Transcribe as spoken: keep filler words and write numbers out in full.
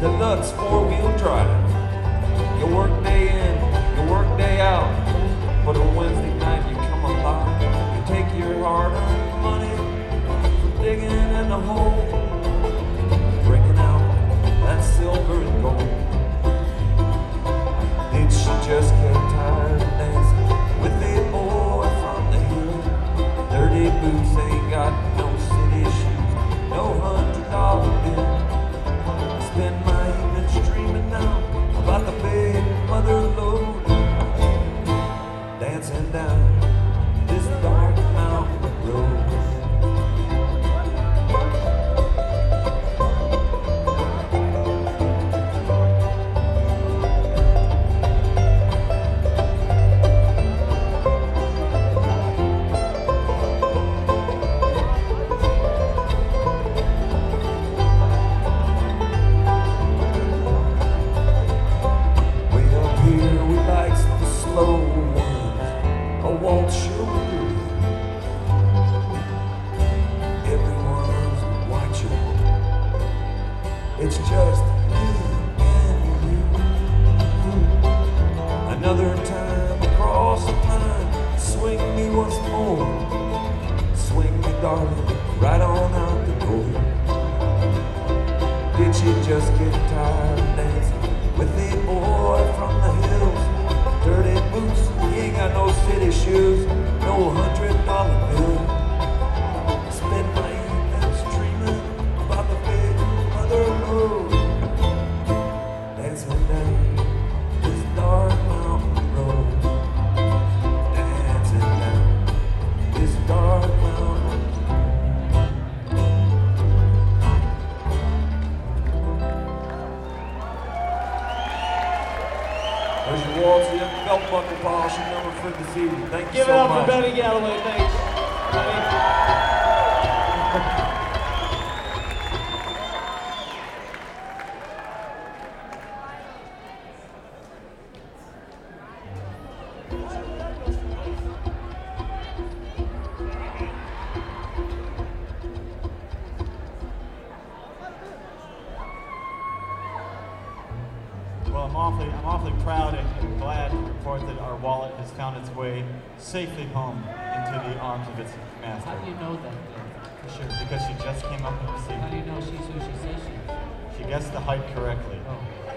deluxe four-wheel drive. You work day in, you work day out, but on Wednesday night you come alive. You take your hard-earned money from digging in the hole, bringing out that silver and gold. Did she just get tired of dancing with a boy from the hill? Dirty boots ain't got no city shoes, no hundred dollar bill. Spend my evenings dreaming now about the big mother lode, dancing down this dark mountain road. It's just me and you. Another time across the pine, swing me once more. Swing me, darling, right on out the door. Did she just get tired of dancing with the boy from the hills? Dirty boots, he ain't got no city shoes, no hundred dollar bill. Spend my evenings dreaming about the big mother lode, dancing down this dark mountain road, dancing down this dark mountain. There's your waltz, your belt buckle polishing number for this evening. Thank you Give so it up much. for Benny Galloway, thanks. Benny. Well, I'm awfully, I'm awfully proud and glad to report that our wallet has found its way safely home into the arms of its master. How do you know that, though? For sure, because she just came up and received How do it. you know she's who she says she is? She guessed the height correctly. Oh.